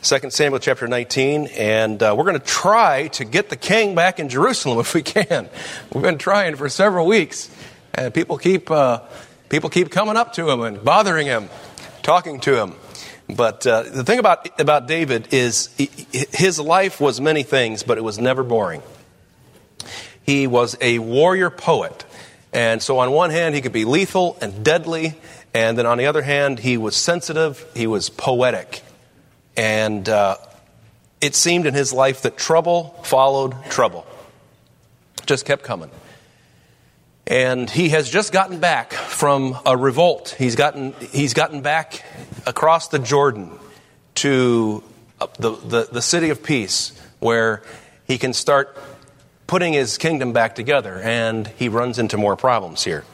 2 Samuel chapter 19, and we're going to try to get the king back in Jerusalem if we can. We've been trying for several weeks, and people keep coming up to him and bothering him, talking to him. But the thing about David is his life was many things, but it was never boring. He was a warrior poet, and so on one hand he could be lethal and deadly, and then on the other hand he was sensitive, he was poetic. And it seemed in his life that trouble followed trouble. Just kept coming. And he has just gotten back from a revolt. He's gotten back across the Jordan to the city of peace, where he can start putting his kingdom back together. And he runs into more problems here.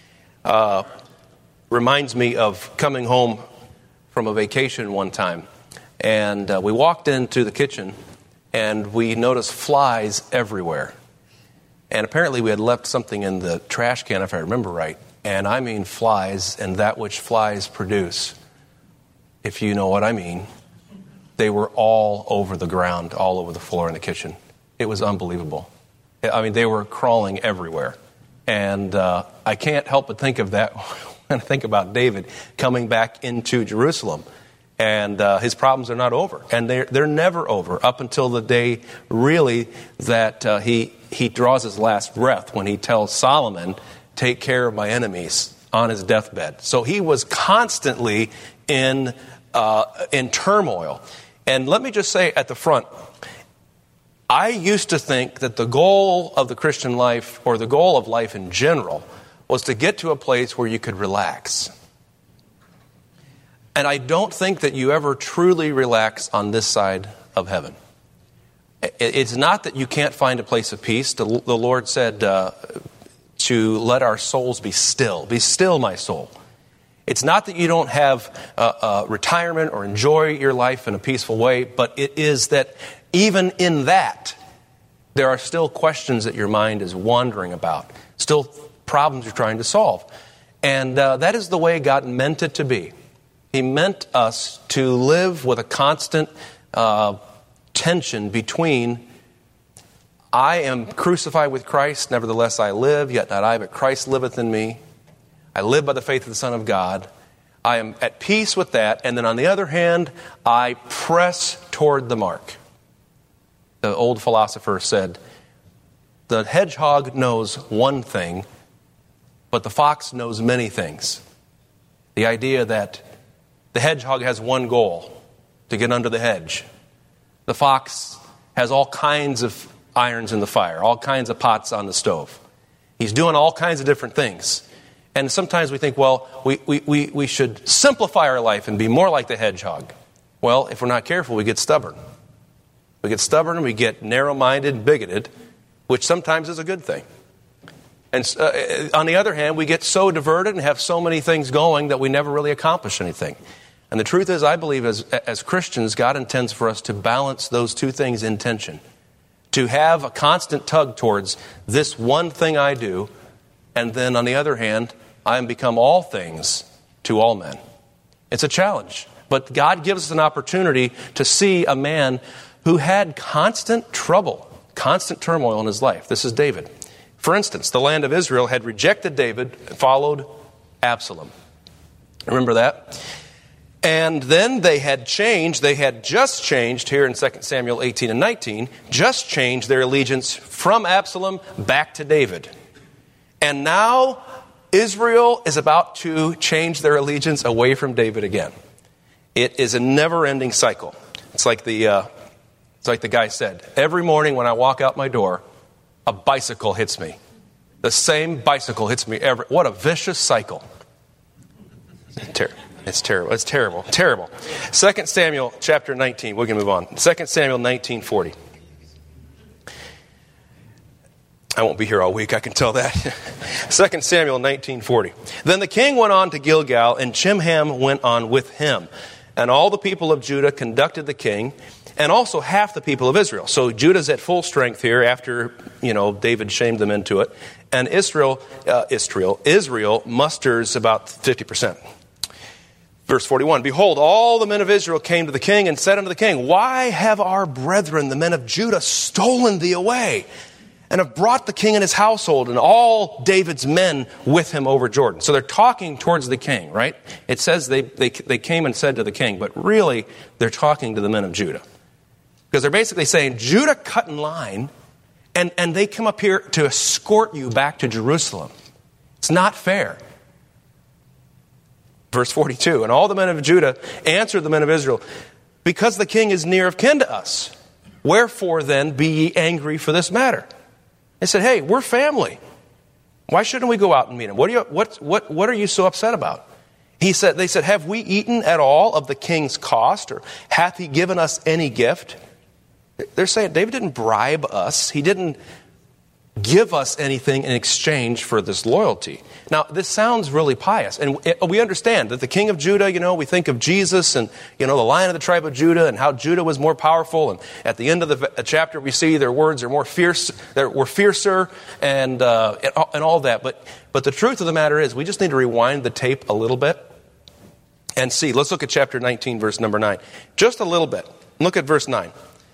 Reminds me of coming home from a vacation one time. And we walked into the kitchen, and we noticed flies everywhere. And apparently we had left something in the trash can, if I remember right. And I mean flies, and that which flies produce, if you know what I mean. They were all over the ground, all over the floor in the kitchen. It was unbelievable. I mean, they were crawling everywhere. And I can't help but think of that when I think about David coming back into Jerusalem. And his problems are not over. And they're never over up until the day, really, that he draws his last breath when he tells Solomon, take care of my enemies, on his deathbed. So he was constantly in turmoil. And let me just say at the front, I used to think that the goal of the Christian life, or the goal of life in general, was to get to a place where you could relax. And I don't think that you ever truly relax on this side of heaven. It's not that you can't find a place of peace. The Lord said to let our souls be still. Be still, my soul. It's not that you don't have retirement or enjoy your life in a peaceful way, but it is that even in that, there are still questions that your mind is wandering about, still problems you're trying to solve. And that is the way God meant it to be. He meant us to live with a constant tension between, I am crucified with Christ, nevertheless I live, yet not I, but Christ liveth in me. I live by the faith of the Son of God. I am at peace with that. And then on the other hand, I press toward the mark. The old philosopher said, the hedgehog knows one thing, but the fox knows many things. The idea that the hedgehog has one goal, to get under the hedge. The fox has all kinds of irons in the fire, all kinds of pots on the stove. He's doing all kinds of different things. And sometimes we think, well, we should simplify our life and be more like the hedgehog. Well, if we're not careful, we get stubborn. We get stubborn and we get narrow-minded and bigoted, which sometimes is a good thing. And on the other hand, we get so diverted and have so many things going that we never really accomplish anything. And the truth is, I believe as Christians, God intends for us to balance those two things in tension. To have a constant tug towards this one thing I do, and then on the other hand, I am become all things to all men. It's a challenge. But God gives us an opportunity to see a man who had constant trouble, constant turmoil in his life. This is David. For instance, the land of Israel had rejected David and followed Absalom. Remember that? And then they had just changed here in 2 Samuel 18 and 19, just changed their allegiance from Absalom back to David. And now Israel is about to change their allegiance away from David again. It is a never-ending cycle. It's like the guy said, every morning when I walk out my door, a bicycle hits me. The same bicycle hits me what a vicious cycle. It's terrible. It's terrible. Terrible. 2 Samuel chapter 19. We're going to move on. 2 Samuel 19:40. I won't be here all week, I can tell that. 2 Samuel 19:40. Then the king went on to Gilgal, and Chimham went on with him. And all the people of Judah conducted the king, and also half the people of Israel. So Judah's at full strength here after, David shamed them into it. And Israel musters about 50%. Verse 41, behold, all the men of Israel came to the king and said unto the king, why have our brethren, the men of Judah, stolen thee away, and have brought the king and his household and all David's men with him over Jordan? So they're talking towards the king, right? It says they came and said to the king, but really they're talking to the men of Judah. Because they're basically saying, Judah cut in line, and they come up here to escort you back to Jerusalem. It's not fair. Verse 42, and all the men of Judah answered the men of Israel, because the king is near of kin to us. Wherefore then be ye angry for this matter? They said, hey, we're family. Why shouldn't we go out and meet him? What are you so upset about? They said, have we eaten at all of the king's cost, or hath he given us any gift? They're saying David didn't bribe us. He didn't give us anything in exchange for this loyalty. Now, this sounds really pious. And we understand that the king of Judah, we think of Jesus and, the Lion of the tribe of Judah and how Judah was more powerful. And at the end of the chapter, we see their words are more fierce, were fiercer and all that. But the truth of the matter is we just need to rewind the tape a little bit and see. Let's look at chapter 19, verse number 9. Just a little bit. Look at verse 9.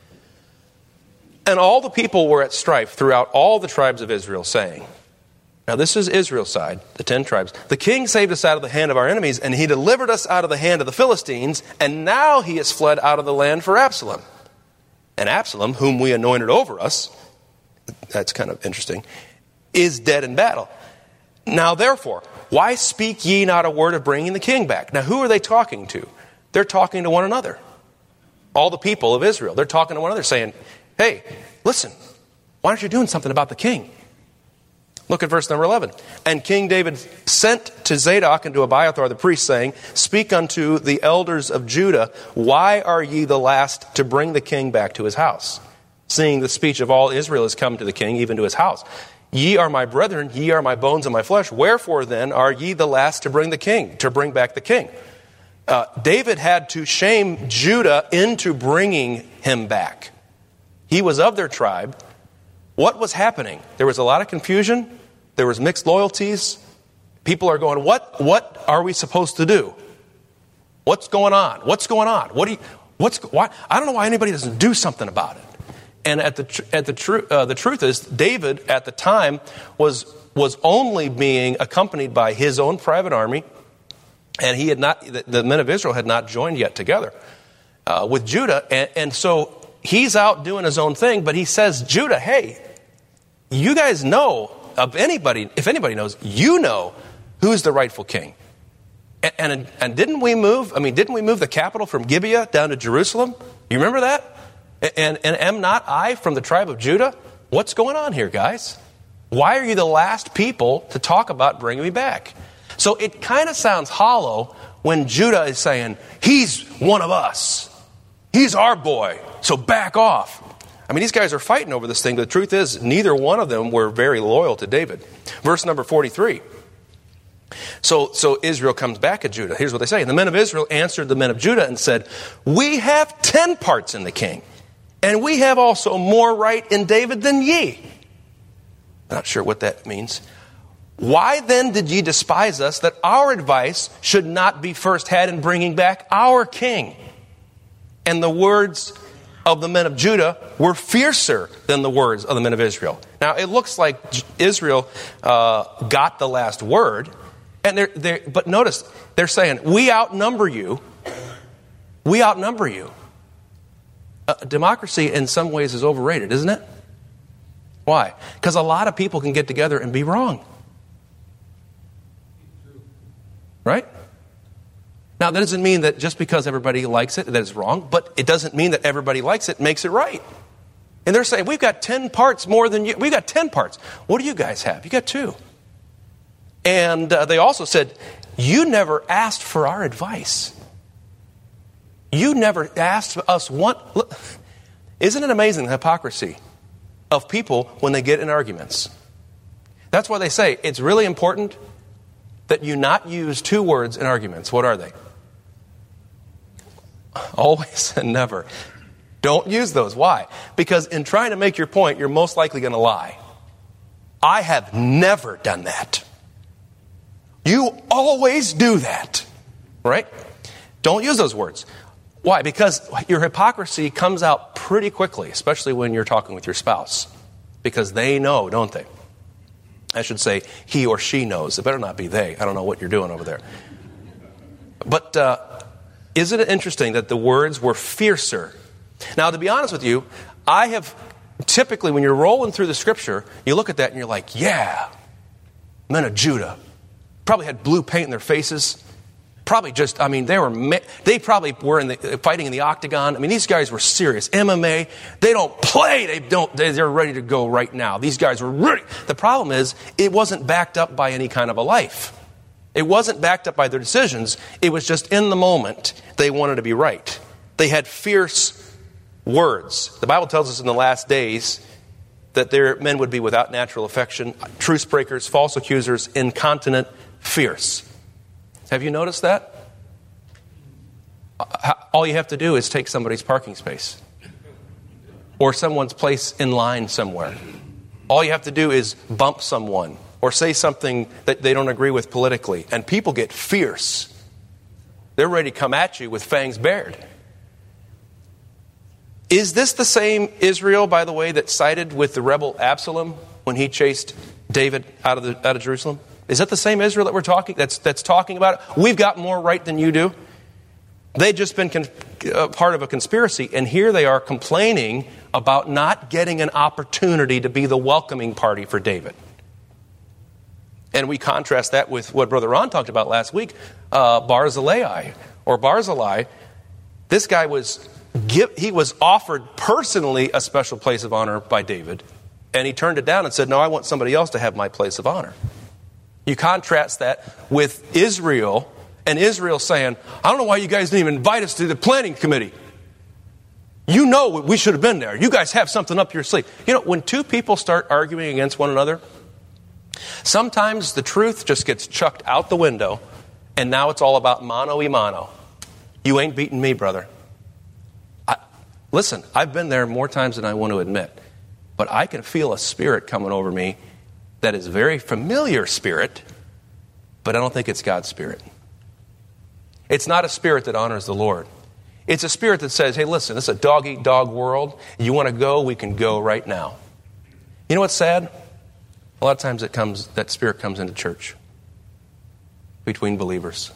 And all the people were at strife throughout all the tribes of Israel, saying, now this is Israel's side, the 10 tribes. The king saved us out of the hand of our enemies, and he delivered us out of the hand of the Philistines, and now he has fled out of the land for Absalom. And Absalom, whom we anointed over us, that's kind of interesting, is dead in battle. Now therefore, why speak ye not a word of bringing the king back? Now who are they talking to? They're talking to one another. All the people of Israel. They're talking to one another saying, hey, listen, why aren't you doing something about the king? Look at verse number 11. And King David sent to Zadok and to Abiathar the priest, saying, speak unto the elders of Judah, why are ye the last to bring the king back to his house? Seeing the speech of all Israel is come to the king, even to his house. Ye are my brethren, ye are my bones and my flesh. Wherefore then are ye the last to bring back the king? David had to shame Judah into bringing him back. He was of their tribe. What was happening? There was a lot of confusion. There was mixed loyalties. People are going, what are we supposed to do? What's going on? What's going on? Why? I don't know why anybody doesn't do something about it. And the truth is, David at the time was only being accompanied by his own private army, and the men of Israel had not joined yet together with Judah, and so he's out doing his own thing. But he says, Judah, hey, you guys know of anybody? If anybody knows, you know who's the rightful king. And didn't we move? Didn't we move the capital from Gibeah down to Jerusalem? You remember that? And am not I from the tribe of Judah? What's going on here, guys? Why are you the last people to talk about bringing me back? So it kind of sounds hollow when Judah is saying, he's one of us. He's our boy. So back off. These guys are fighting over this thing. But the truth is, neither one of them were very loyal to David. Verse number 43. So Israel comes back at Judah. Here's what they say. And the men of Israel answered the men of Judah and said, we have 10 parts in the king, and we have also more right in David than ye. I'm not sure what that means. Why then did ye despise us, that our advice should not be first had in bringing back our king? And the words of the men of Judah were fiercer than the words of the men of Israel. Now, it looks like Israel got the last word. But notice, they're saying, we outnumber you. We outnumber you. Democracy in some ways is overrated, isn't it? Why? Because a lot of people can get together and be wrong. Right? Now, that doesn't mean that just because everybody likes it, that it's wrong, but it doesn't mean that everybody likes it makes it right. And they're saying, we've got 10 parts more than you. We've got 10 parts. What do you guys have? You got 2. And they also said, you never asked for our advice. You never asked us one. Look, isn't it amazing the hypocrisy of people when they get in arguments? That's why they say it's really important that you not use 2 words in arguments. What are they? Always and never. Don't use those. Why? Because in trying to make your point, you're most likely going to lie. I have never done that. You always do that. Right? Don't use those words. Why? Because your hypocrisy comes out pretty quickly, especially when you're talking with your spouse. Because they know, don't they? I should say he or she knows. It better not be they. I don't know what you're doing over there. But isn't it interesting that the words were fiercer? Now, to be honest with you, I have typically, when you're rolling through the scripture, you look at that and you're like, yeah, men of Judah. Probably had blue paint in their faces. Probably just, they probably were fighting in the octagon. I mean, these guys were serious. MMA, they don't play. They're ready to go right now. These guys were ready. The problem is, it wasn't backed up by any kind of a life. It wasn't backed up by their decisions. It was just in the moment they wanted to be right. They had fierce words. The Bible tells us in the last days that their men would be without natural affection, truce breakers, false accusers, incontinent, fierce. Have you noticed that? All you have to do is take somebody's parking space or someone's place in line somewhere. All you have to do is bump someone or say something that they don't agree with politically, and people get fierce. They're ready to come at you with fangs bared. Is this the same Israel, by the way, that sided with the rebel Absalom when he chased David out of Jerusalem? Is that the same Israel that we're talking that's talking about it? We've got more right than you do. They'd just been part of a conspiracy, and here they are complaining about not getting an opportunity to be the welcoming party for David. And we contrast that with what Brother Ron talked about last week, Barzillai. This guy was offered personally a special place of honor by David, and he turned it down and said, no, I want somebody else to have my place of honor. You contrast that with Israel, and Israel saying, I don't know why you guys didn't even invite us to the planning committee. You know we should have been there. You guys have something up your sleeve. You know, when two people start arguing against one another, sometimes the truth just gets chucked out the window, and now it's all about mano y mano. You ain't beating me, brother. Listen, I've been there more times than I want to admit, but I can feel a spirit coming over me that is a very familiar spirit, but I don't think it's God's spirit. It's not a spirit that honors the Lord. It's a spirit that says, hey, listen, this is a dog-eat-dog world. You want to go, we can go right now. You know what's sad? A lot of times that spirit comes into church between believers.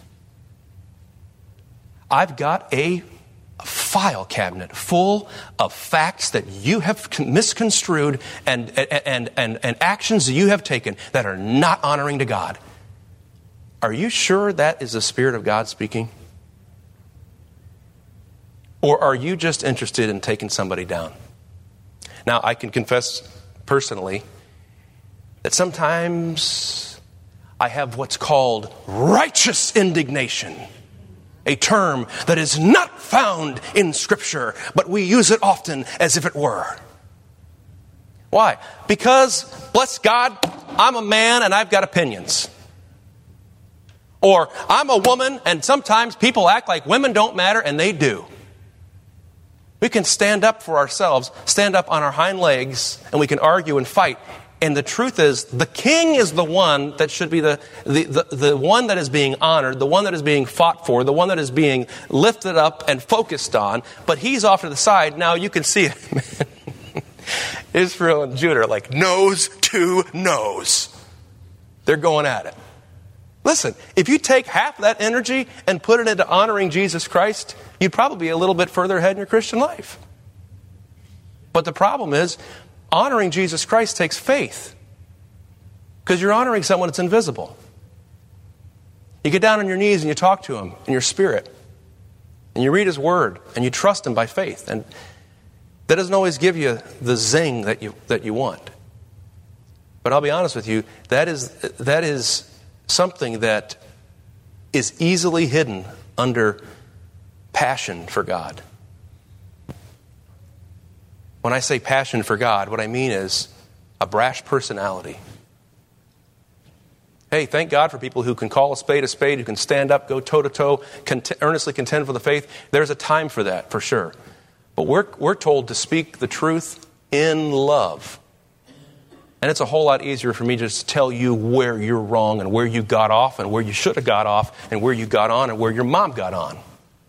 I've got a file cabinet full of facts that you have misconstrued and actions that you have taken that are not honoring to God. Are you sure that is the Spirit of God speaking? Or are you just interested in taking somebody down? Now, I can confess personally that sometimes I have what's called righteous indignation. A term that is not found in Scripture, but we use it often as if it were. Why? Because, bless God, I'm a man and I've got opinions. Or, I'm a woman and sometimes people act like women don't matter, and they do. We can stand up for ourselves, stand up on our hind legs, and we can argue and fight. And the truth is, the king is the one that should be the one that is being honored, the one that is being fought for, the one that is being lifted up and focused on. But he's off to the side. Now you can see it. Israel and Judah are like nose to nose. They're going at it. Listen, if you take half of that energy and put it into honoring Jesus Christ, you'd probably be a little bit further ahead in your Christian life. But the problem is, honoring Jesus Christ takes faith, because you're honoring someone that's invisible. You get down on your knees and you talk to him in your spirit, and you read his word, and you trust him by faith. And that doesn't always give you the zing that you want. But I'll be honest with you, that is something that is easily hidden under passion for God. When I say passion for God, what I mean is a brash personality. Hey, thank God for people who can call a spade, who can stand up, go toe-to-toe, earnestly contend for the faith. There's a time for that, for sure. But we're told to speak the truth in love. And it's a whole lot easier for me just to tell you where you're wrong and where you got off and where you should have got off and where you got on and where your mom got on.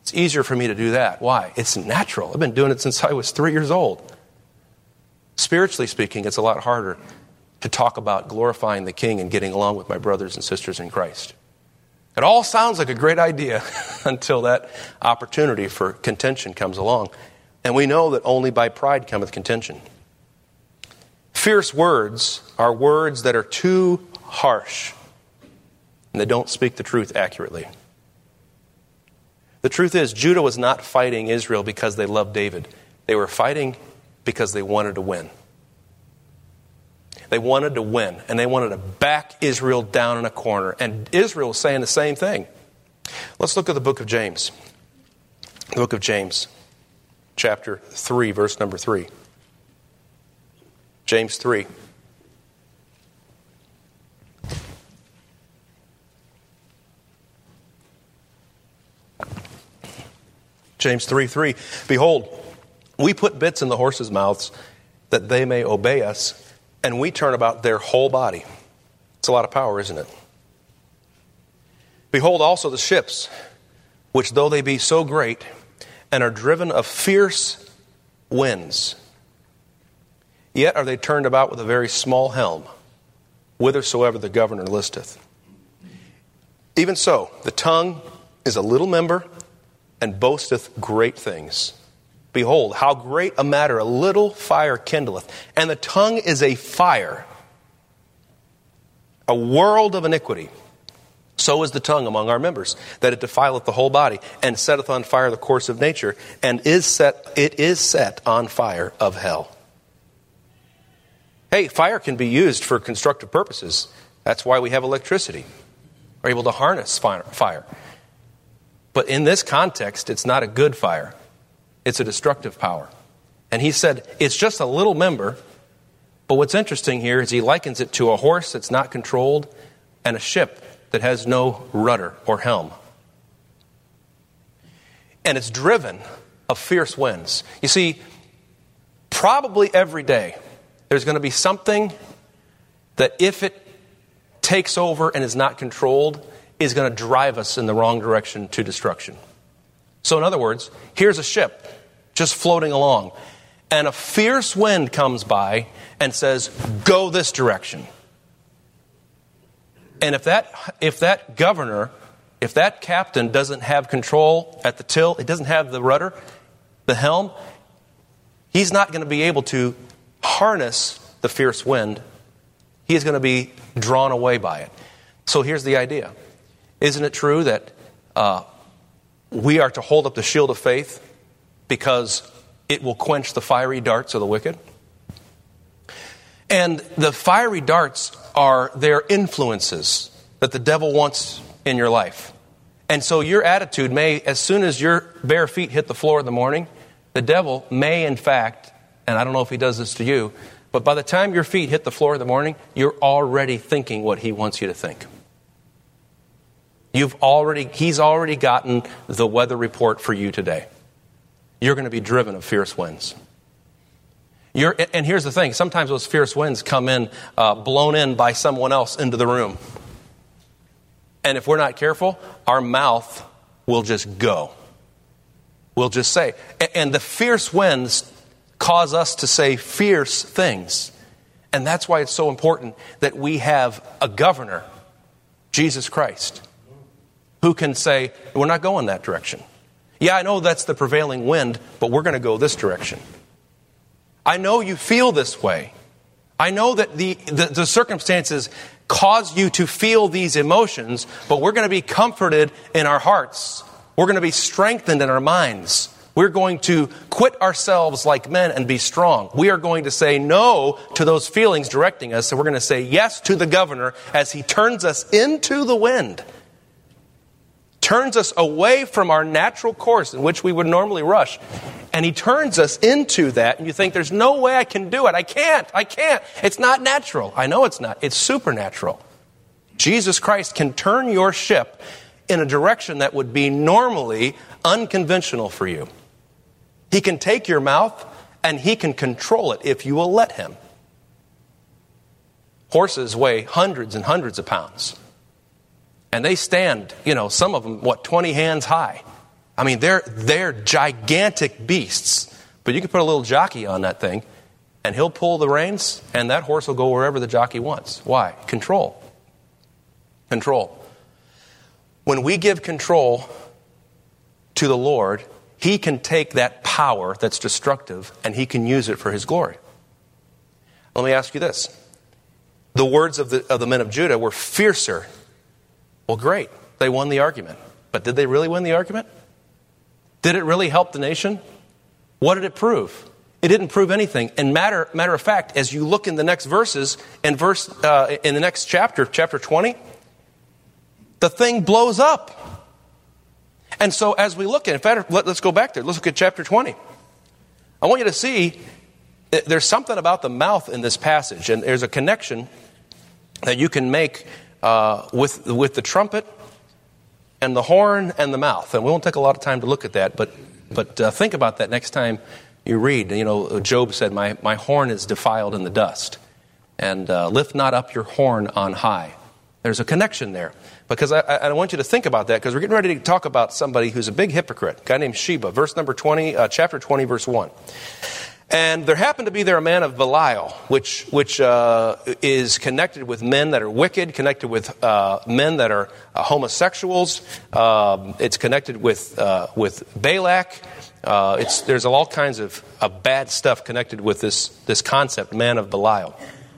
It's easier for me to do that. Why? It's natural. I've been doing it since I was 3 years old. Spiritually speaking, it's a lot harder to talk about glorifying the King and getting along with my brothers and sisters in Christ. It all sounds like a great idea until that opportunity for contention comes along. And we know that only by pride cometh contention. Fierce words are words that are too harsh, and they don't speak the truth accurately. The truth is, Judah was not fighting Israel because they loved David. They were fighting because they wanted to win. They wanted to win, and they wanted to back Israel down in a corner. And Israel was saying the same thing. Let's look at the book of James. The book of James, chapter 3, verse number 3. James 3. James 3:3. Behold, we put bits in the horses' mouths that they may obey us, and we turn about their whole body. It's a lot of power, isn't it? Behold also the ships, which though they be so great, and are driven of fierce winds, yet are they turned about with a very small helm, whithersoever the governor listeth. Even so, the tongue is a little member, and boasteth great things. Behold, how great a matter a little fire kindleth. And the tongue is a fire, a world of iniquity. So is the tongue among our members, that it defileth the whole body, and setteth on fire the course of nature, and it is set on fire of hell. Hey, fire can be used for constructive purposes. That's why we have electricity. We're able to harness fire. But in this context, it's not a good fire. It's a destructive power. And he said, it's just a little member. But what's interesting here is he likens it to a horse that's not controlled and a ship that has no rudder or helm. And it's driven of fierce winds. You see, probably every day there's going to be something that if it takes over and is not controlled, is going to drive us in the wrong direction to destruction. So in other words, here's a ship just floating along, and a fierce wind comes by and says, go this direction. And if that governor, if that captain doesn't have control at the till, it doesn't have the rudder, the helm, he's not going to be able to harness the fierce wind. He's going to be drawn away by it. So here's the idea. Isn't it true that we are to hold up the shield of faith because it will quench the fiery darts of the wicked? And the fiery darts are their influences that the devil wants in your life. And so your attitude may, as soon as your bare feet hit the floor in the morning, the devil may in fact, and I don't know if he does this to you, but by the time your feet hit the floor in the morning, you're already thinking what he wants you to think. He's already gotten the weather report for you today. You're going to be driven of fierce winds. And here's the thing. Sometimes those fierce winds come in, blown in by someone else into the room. And if we're not careful, our mouth will just go. We'll just say. And the fierce winds cause us to say fierce things. And that's why it's so important that we have a governor, Jesus Christ, who can say, we're not going that direction. Yeah, I know that's the prevailing wind, but we're going to go this direction. I know you feel this way. I know that the circumstances cause you to feel these emotions, but we're going to be comforted in our hearts. We're going to be strengthened in our minds. We're going to quit ourselves like men and be strong. We are going to say no to those feelings directing us, and we're going to say yes to the governor as he turns us into the wind. Turns us away from our natural course in which we would normally rush. And he turns us into that, and you think, there's no way I can do it. I can't. It's not natural. I know it's not. It's supernatural. Jesus Christ can turn your ship in a direction that would be normally unconventional for you. He can take your mouth, and he can control it if you will let him. Horses weigh hundreds and hundreds of pounds. And they stand, some of them, 20 hands high. I mean, they're gigantic beasts. But you can put a little jockey on that thing, and he'll pull the reins, and that horse will go wherever the jockey wants. Why? Control. Control. When we give control to the Lord, He can take that power that's destructive, and He can use it for His glory. Let me ask you this. The words of the men of Judah were fiercer. Well, great. They won the argument. But did they really win the argument? Did it really help the nation? What did it prove? It didn't prove anything. And matter of fact, as you look in the next verses, in the next chapter 20, the thing blows up. And so as we look at it, in fact, let's go back there. Let's look at chapter 20. I want you to see that there's something about the mouth in this passage, and there's a connection that you can make with the trumpet and the horn and the mouth. And we won't take a lot of time to look at that, but think about that next time you read. You know, Job said, my horn is defiled in the dust, and lift not up your horn on high. There's a connection there. Because I want you to think about that, because we're getting ready to talk about somebody who's a big hypocrite, a guy named Sheba, verse number 20, chapter 20, verse 1. And there happened to be there a man of Belial, which is connected with men that are wicked, connected with men that are homosexuals. It's connected with Balak. There's all kinds of bad stuff connected with this concept, man of Belial.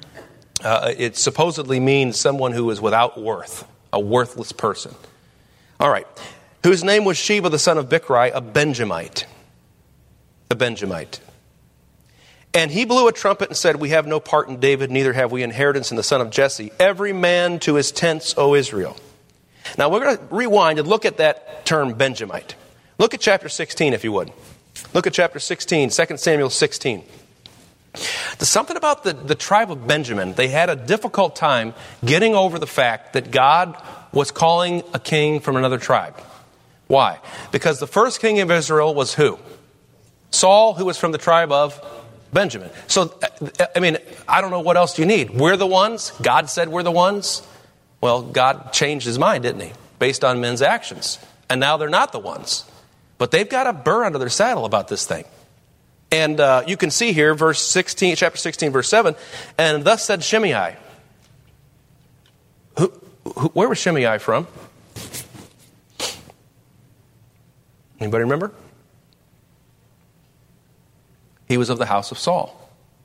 It supposedly means someone who is without worth, a worthless person. All right. Whose name was Sheba, the son of Bichri, a Benjamite. A Benjamite. And he blew a trumpet and said, we have no part in David, neither have we inheritance in the son of Jesse. Every man to his tents, O Israel. Now we're going to rewind and look at that term Benjamite. Look at chapter 16, if you would. Look at chapter 16, 2 Samuel 16. There's something about the tribe of Benjamin. They had a difficult time getting over the fact that God was calling a king from another tribe. Why? Because the first king of Israel was who? Saul, who was from the tribe of Benjamin. So, I mean, I don't know what else do you need. We're the ones. God said we're the ones. Well, God changed His mind, didn't He? Based on men's actions. And now they're not the ones. But they've got a burr under their saddle about this thing. And you can see here, verse 16, chapter 16, verse 7, and thus said Shimei. Where was Shimei from? Anybody remember? He was of the house of Saul.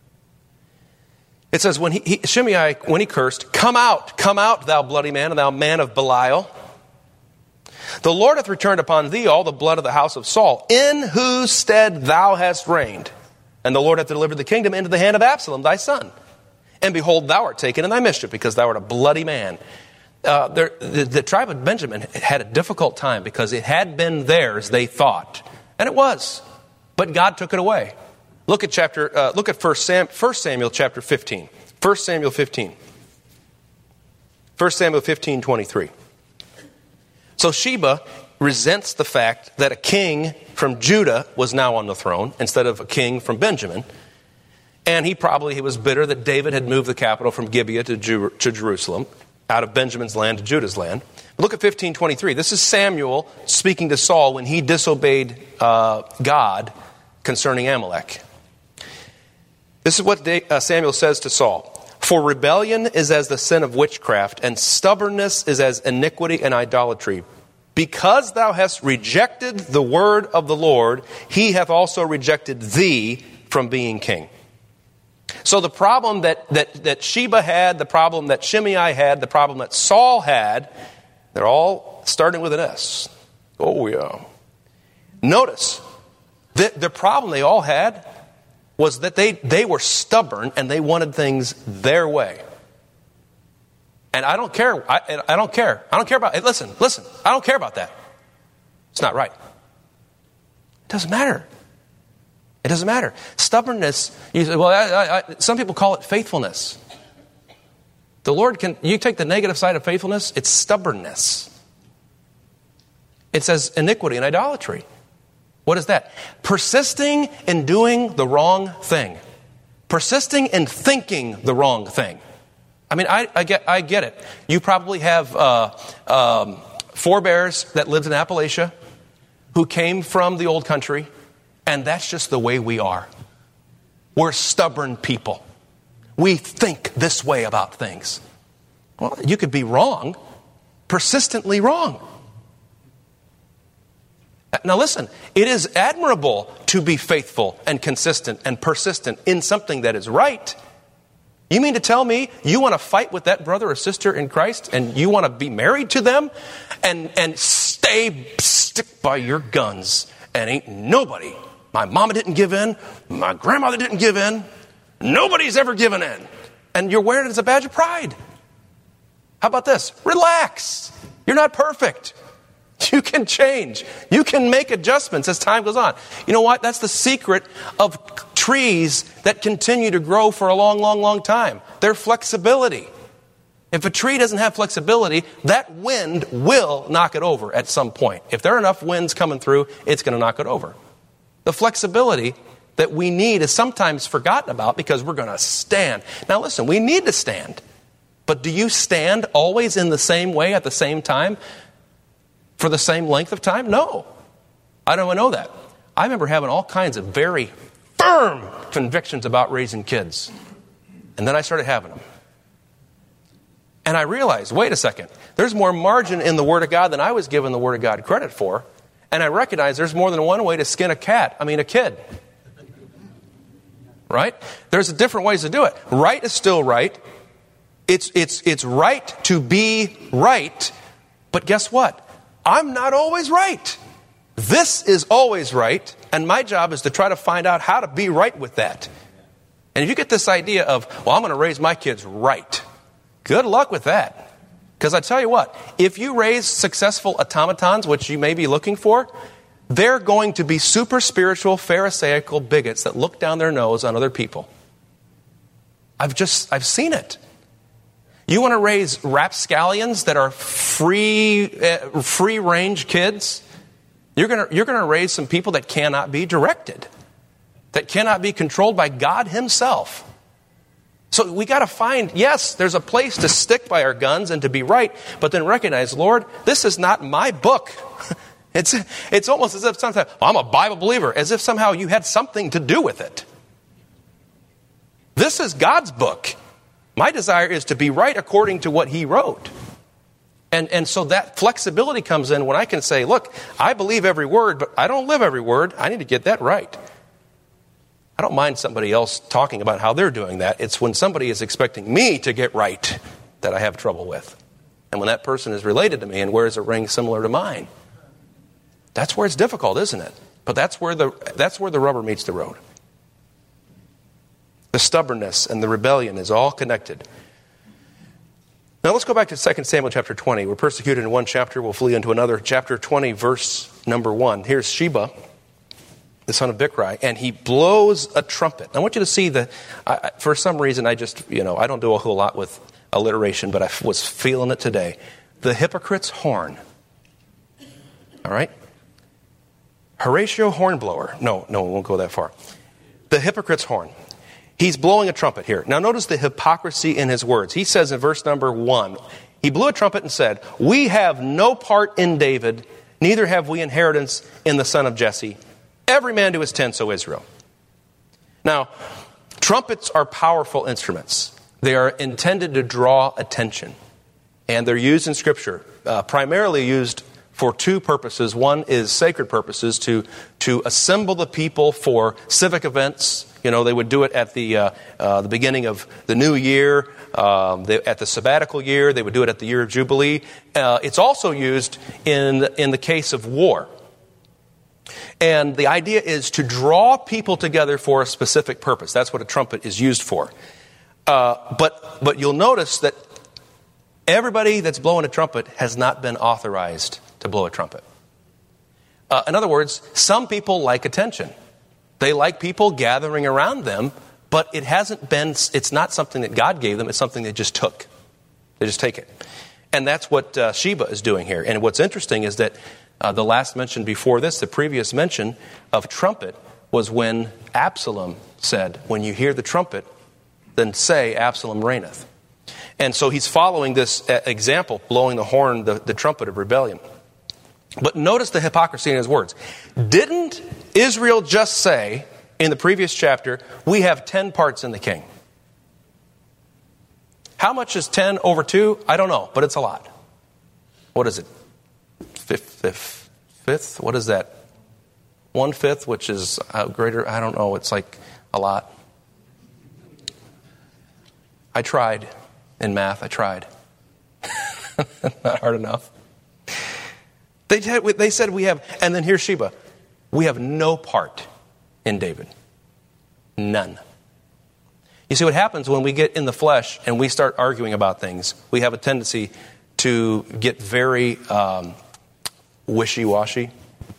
It says, Shimei, when he cursed, come out, thou bloody man, and thou man of Belial. The Lord hath returned upon thee all the blood of the house of Saul, in whose stead thou hast reigned. And the Lord hath delivered the kingdom into the hand of Absalom, thy son. And behold, thou art taken in thy mischief, because thou art a bloody man. The tribe of Benjamin had a difficult time, because it had been theirs, they thought. And it was. But God took it away. Look at 1 Samuel chapter 15. 1 Samuel 15. 1 Samuel 15, 23. So Sheba resents the fact that a king from Judah was now on the throne instead of a king from Benjamin. And he was bitter that David had moved the capital from Gibeah to Jerusalem, out of Benjamin's land to Judah's land. Look at 15:23. This is Samuel speaking to Saul when he disobeyed God concerning Amalek. This is what Samuel says to Saul. For rebellion is as the sin of witchcraft, and stubbornness is as iniquity and idolatry. Because thou hast rejected the word of the Lord, He hath also rejected thee from being king. So the problem that Sheba had, the problem that Shimei had, the problem that Saul had, they're all starting with an S. Oh, yeah. Notice, the problem they all had was that they were stubborn and they wanted things their way. And I don't care. I don't care. I don't care about it. Listen. I don't care about that. It's not right. It doesn't matter. It doesn't matter. Stubbornness, you say, well, some people call it faithfulness. The Lord you take the negative side of faithfulness, it's stubbornness. It says iniquity and idolatry. What is that? Persisting in doing the wrong thing. Persisting in thinking the wrong thing. I mean, I get it. You probably have forebears that lived in Appalachia who came from the old country, and that's just the way we are. We're stubborn people. We think this way about things. Well, you could be wrong, persistently wrong. Now listen, it is admirable to be faithful and consistent and persistent in something that is right. You mean to tell me you want to fight with that brother or sister in Christ and you want to be married to them and stick by your guns and ain't nobody. My mama didn't give in. My grandmother didn't give in. Nobody's ever given in. And you're wearing it as a badge of pride. How about this? Relax. You're not perfect. You can change. You can make adjustments as time goes on. You know what? That's the secret of trees that continue to grow for a long, long, long time. Their flexibility. If a tree doesn't have flexibility, that wind will knock it over at some point. If there are enough winds coming through, it's going to knock it over. The flexibility that we need is sometimes forgotten about because we're going to stand. Now listen, we need to stand. But do you stand always in the same way at the same time? For the same length of time? No. I don't know that. I remember having all kinds of very firm convictions about raising kids. And then I started having them. And I realized, wait a second, there's more margin in the Word of God than I was giving the Word of God credit for. And I recognize there's more than one way to skin a kid. Right? There's different ways to do it. Right is still right. It's right to be right. But guess what? I'm not always right. This is always right. And my job is to try to find out how to be right with that. And if you get this idea of, well, I'm going to raise my kids right. Good luck with that. Because I tell you what, if you raise successful automatons, which you may be looking for, they're going to be super spiritual, pharisaical bigots that look down their nose on other people. I've seen it. You want to raise rapscallions that are free range kids? You're going to raise some people that cannot be directed, that cannot be controlled by God Himself. So we got to find, yes, there's a place to stick by our guns and to be right, but then recognize, Lord, this is not my book. It's almost as if sometimes, I'm a Bible believer, as if somehow you had something to do with it. This is God's book. My desire is to be right according to what He wrote. And so that flexibility comes in when I can say, look, I believe every word, but I don't live every word. I need to get that right. I don't mind somebody else talking about how they're doing that. It's when somebody is expecting me to get right that I have trouble with. And when that person is related to me and wears a ring similar to mine, that's where it's difficult, isn't it? But that's where the rubber meets the road. The stubbornness and the rebellion is all connected. Now let's go back to 2 Samuel chapter 20. We're persecuted in one chapter, we'll flee into another. Chapter 20, verse number 1. Here's Sheba, the son of Bichri, and he blows a trumpet. I want you to see for some reason I don't do a whole lot with alliteration, but I was feeling it today. The hypocrite's horn. All right? Horatio Hornblower. No, we won't go that far. The hypocrite's horn. He's blowing a trumpet here. Now notice the hypocrisy in his words. He says in verse number 1, he blew a trumpet and said, "We have no part in David, neither have we inheritance in the son of Jesse. Every man to his tent, O Israel." Now, trumpets are powerful instruments. They are intended to draw attention. And they're used in Scripture, primarily used for two purposes. One is sacred purposes, to assemble the people for civic events. You know, they would do it at the beginning of the new year, at the sabbatical year. They would do it at the year of Jubilee. It's also used in the case of war. And the idea is to draw people together for a specific purpose. That's what a trumpet is used for. But you'll notice that everybody that's blowing a trumpet has not been authorized to blow a trumpet. In other words, some people like attention. They like people gathering around them, but it's not something that God gave them. It's something they just took. They just take it. And that's what Sheba is doing here. And what's interesting is that the last mention before this, the previous mention of trumpet, was when Absalom said, "When you hear the trumpet, then say Absalom reigneth." And so he's following this example, blowing the horn, the trumpet of rebellion. But notice the hypocrisy in his words. Didn't Israel just say in the previous chapter, we have 10 parts in the king? How much is 10 over 2? I don't know, but it's a lot. What is it? Fifth? What is that? 1/5, which is greater. I don't know. It's like a lot. I tried in math. I tried. Not hard enough. They said we have, and then here's Sheba. We have no part in David. None. You see what happens when we get in the flesh and we start arguing about things? We have a tendency to get very wishy-washy.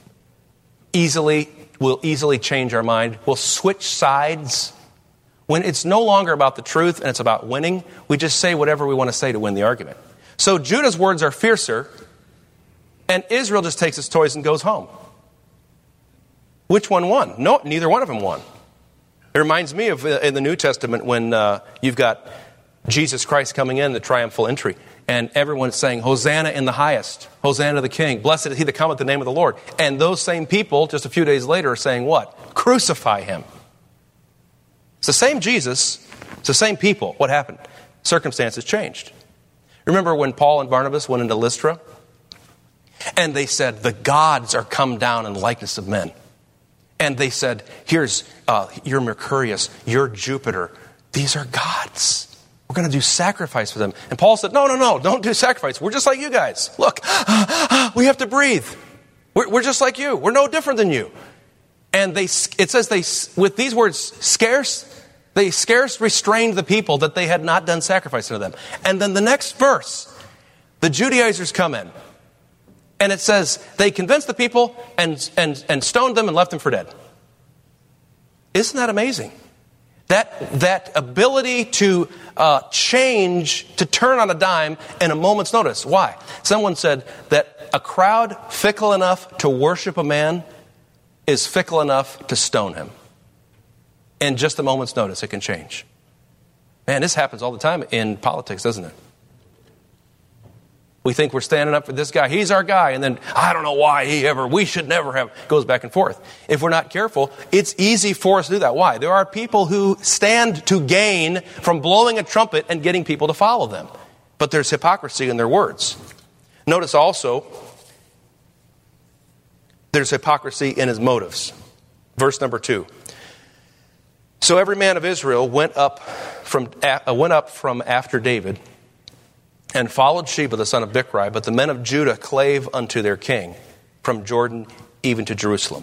We'll easily change our mind. We'll switch sides. When it's no longer about the truth and it's about winning, we just say whatever we want to say to win the argument. So Judah's words are fiercer, and Israel just takes its toys and goes home. Which one won? No, neither one of them won. It reminds me of in the New Testament when you've got Jesus Christ coming in, the triumphal entry, and everyone's saying, Hosanna in the highest, Hosanna the King, blessed is he that cometh in the name of the Lord. And those same people, just a few days later, are saying what? Crucify him. It's the same Jesus, it's the same people. What happened? Circumstances changed. Remember when Paul and Barnabas went into Lystra? And they said, the gods are come down in the likeness of men. And they said, here's your Mercurius, your Jupiter. These are gods. We're going to do sacrifice for them. And Paul said, no, don't do sacrifice. We're just like you guys. Look, we have to breathe. We're just like you. We're no different than you. And it says with these words, they scarce restrained the people that they had not done sacrifice to them. And then the next verse, the Judaizers come in. And it says they convinced the people and stoned them and left them for dead. Isn't that amazing? That ability to change, to turn on a dime in a moment's notice. Why? Someone said that a crowd fickle enough to worship a man is fickle enough to stone him. In just a moment's notice, it can change. Man, this happens all the time in politics, doesn't it? We think we're standing up for this guy. He's our guy. And then, I don't know why we should never have, goes back and forth. If we're not careful, it's easy for us to do that. Why? There are people who stand to gain from blowing a trumpet and getting people to follow them. But there's hypocrisy in their words. Notice also, there's hypocrisy in his motives. Verse number 2. So every man of Israel went up from after David, and followed Sheba the son of Bichri, but the men of Judah clave unto their king from Jordan even to Jerusalem.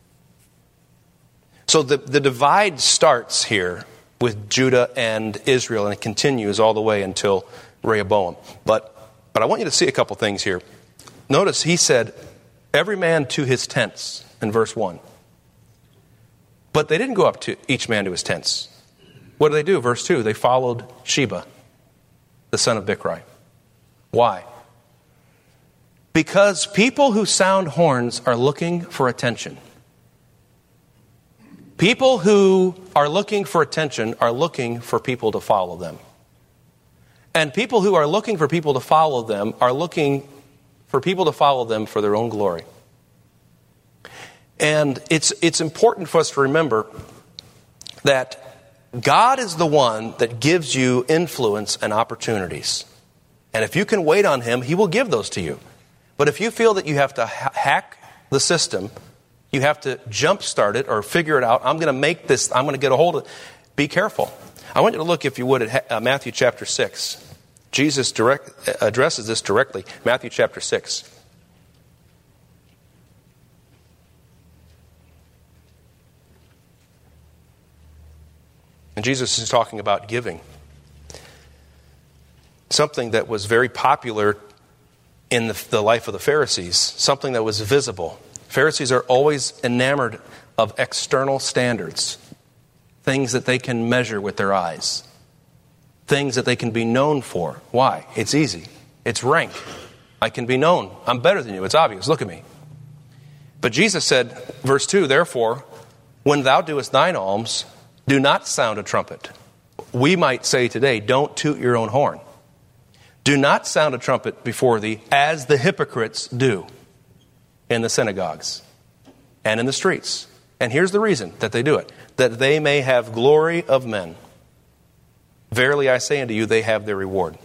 So the divide starts here with Judah and Israel, and it continues all the way until Rehoboam. But I want you to see a couple things here. Notice he said, every man to his tents in verse 1. But they didn't go up to each man to his tents. What did they do? Verse 2, they followed Sheba, the son of Bichri. Why? Because people who sound horns are looking for attention. People who are looking for attention are looking for people to follow them. And people who are looking for people to follow them are looking for people to follow them for their own glory. And it's important for us to remember that God is the one that gives you influence and opportunities. And if you can wait on him, he will give those to you. But if you feel that you have to hack the system, you have to jumpstart it or figure it out, I'm going to get a hold of it, be careful. I want you to look, if you would, at Matthew chapter 6. Jesus addresses this directly. Matthew chapter 6. And Jesus is talking about giving. Something that was very popular in the life of the Pharisees. Something that was visible. Pharisees are always enamored of external standards. Things that they can measure with their eyes. Things that they can be known for. Why? It's easy. It's rank. I can be known. I'm better than you. It's obvious. Look at me. But Jesus said, verse 2, therefore, when thou doest thine alms, do not sound a trumpet. We might say today, don't toot your own horn. Do not sound a trumpet before thee, as the hypocrites do. in the synagogues and in the streets. And here's the reason that they do it: that they may have glory of men. Verily I say unto you, they have their reward.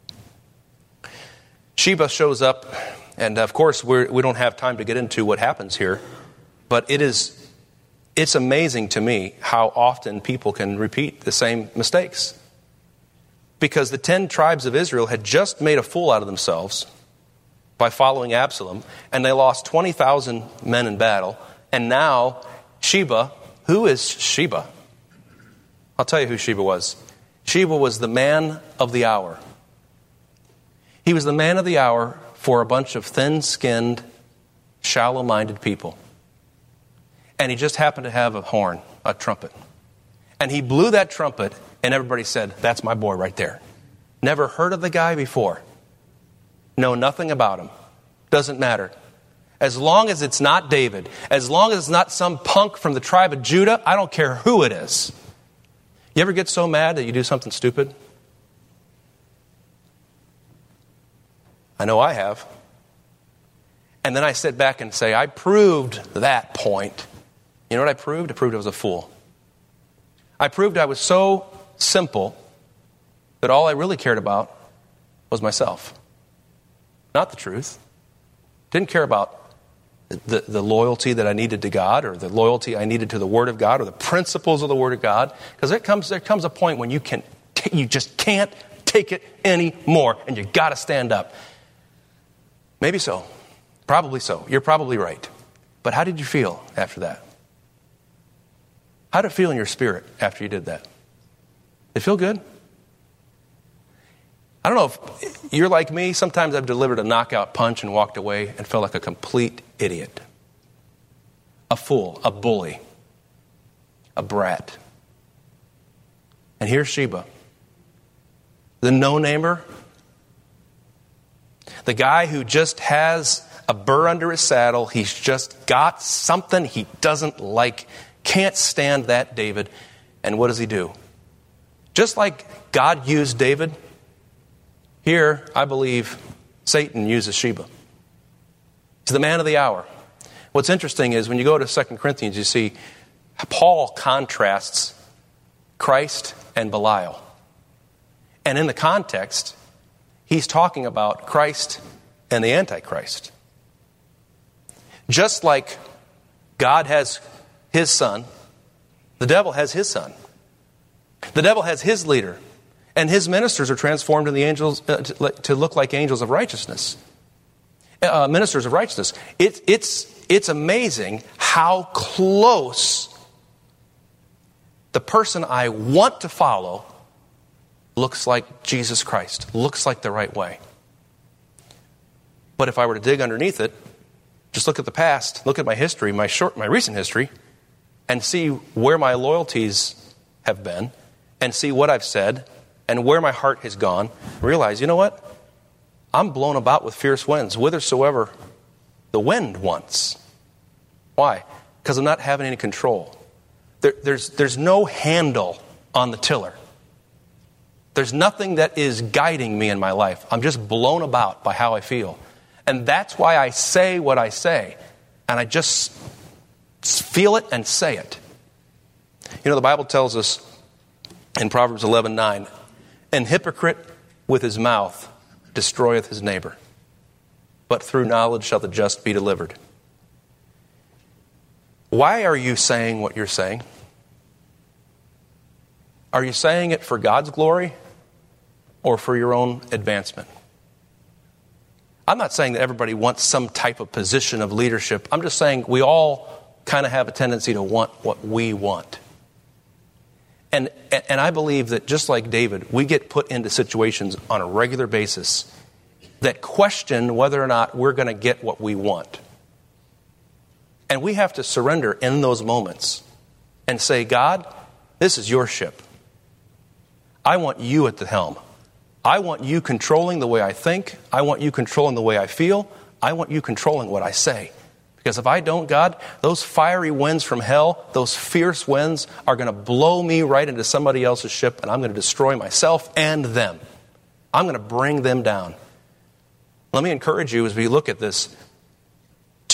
Sheba shows up, and of course we don't have time to get into what happens here, but it's amazing to me how often people can repeat the same mistakes. Because the 10 tribes of Israel had just made a fool out of themselves by following Absalom, and they lost 20,000 men in battle. And now Sheba, who is Sheba? I'll tell you who Sheba was. Sheba was the man of the hour. He was the man of the hour for a bunch of thin-skinned, shallow-minded people. And he just happened to have a horn, a trumpet. And he blew that trumpet, and everybody said, "That's my boy right there." Never heard of the guy before. Know nothing about him. Doesn't matter. As long as it's not David, as long as it's not some punk from the tribe of Judah, I don't care who it is. You ever get so mad that you do something stupid? I know I have. And then I sit back and say, I proved that point. You know what I proved? I proved I was a fool. I proved I was so simple that all I really cared about was myself. Not the truth. Didn't care about the loyalty that I needed to God, or the loyalty I needed to the Word of God, or the principles of the Word of God. Because there comes a point when you just can't take it anymore, and you got to stand up. Maybe so. Probably so. You're probably right. But how did you feel after that? How did it feel in your spirit after you did that? Did it feel good? I don't know if you're like me. Sometimes I've delivered a knockout punch and walked away and felt like a complete idiot. A fool, a bully, a brat. And here's Sheba, the no-namer, the guy who just has a burr under his saddle. He's just got something he doesn't like. Can't stand that David. And what does he do? Just like God used David, here I believe Satan uses Sheba. He's the man of the hour. What's interesting is when you go to 2 Corinthians, you see Paul contrasts Christ and Belial. And in the context, he's talking about Christ and the Antichrist. Just like God has his son, the devil has his son. The devil has his leader, and his ministers are transformed in the angels to look like angels of righteousness, ministers of righteousness. It's amazing how close the person I want to follow looks like Jesus Christ, looks like the right way. But if I were to dig underneath it, just look at the past, look at my history, my recent history, and see where my loyalties have been, and see what I've said, and where my heart has gone, realize, you know what? I'm blown about with fierce winds, whithersoever the wind wants. Why? Because I'm not having any control. There's no handle on the tiller. There's nothing that is guiding me in my life. I'm just blown about by how I feel. And that's why I say what I say. And I just feel it and say it. You know, the Bible tells us in Proverbs 11:9, "An hypocrite with his mouth destroyeth his neighbor, but through knowledge shall the just be delivered." Why are you saying what you're saying? Are you saying it for God's glory or for your own advancement? I'm not saying that everybody wants some type of position of leadership. I'm just saying we all kind of have a tendency to want what we want. And I believe that just like David, we get put into situations on a regular basis that question whether or not we're going to get what we want. And we have to surrender in those moments and say, God, this is your ship. I want you at the helm. I want you controlling the way I think. I want you controlling the way I feel. I want you controlling what I say. Because if I don't, God, those fiery winds from hell, those fierce winds are going to blow me right into somebody else's ship, and I'm going to destroy myself and them. I'm going to bring them down. Let me encourage you as we look at this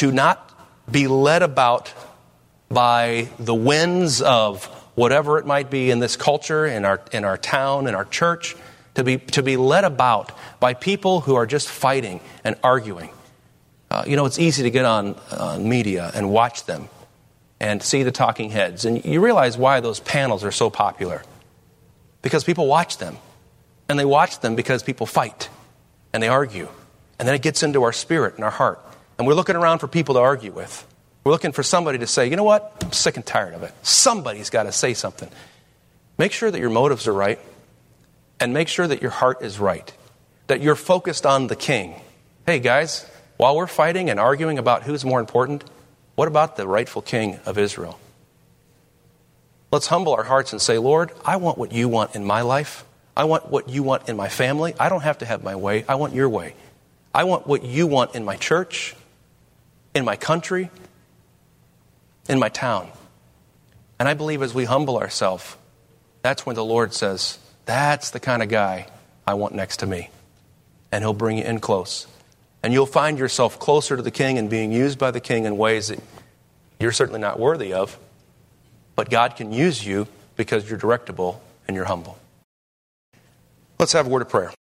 to not be led about by the winds of whatever it might be in this culture, in our town, in our church, to be led about by people who are just fighting and arguing. It's easy to get on media and watch them and see the talking heads. And you realize why those panels are so popular. Because people watch them. And they watch them because people fight and they argue. And then it gets into our spirit and our heart. And we're looking around for people to argue with. We're looking for somebody to say, you know what? I'm sick and tired of it. Somebody's got to say something. Make sure that your motives are right. And make sure that your heart is right. That you're focused on the King. Hey guys, while we're fighting and arguing about who's more important, what about the rightful King of Israel? Let's humble our hearts and say, Lord, I want what you want in my life. I want what you want in my family. I don't have to have my way. I want your way. I want what you want in my church, in my country, in my town. And I believe as we humble ourselves, that's when the Lord says, that's the kind of guy I want next to me. And he'll bring you in close. And you'll find yourself closer to the King and being used by the King in ways that you're certainly not worthy of. But God can use you because you're directable and you're humble. Let's have a word of prayer.